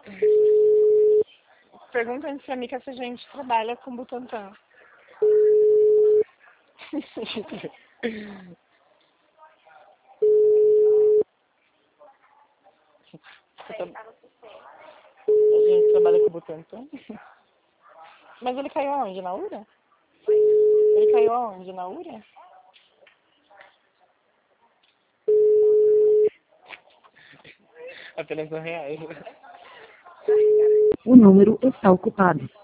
Pergunta antes pra Mica se a gente trabalha com Butantan. A gente trabalha com Butantan? Mas ele caiu aonde? Na URA? Ele caiu aonde? Na URA? Apenas R$1. O número está ocupado.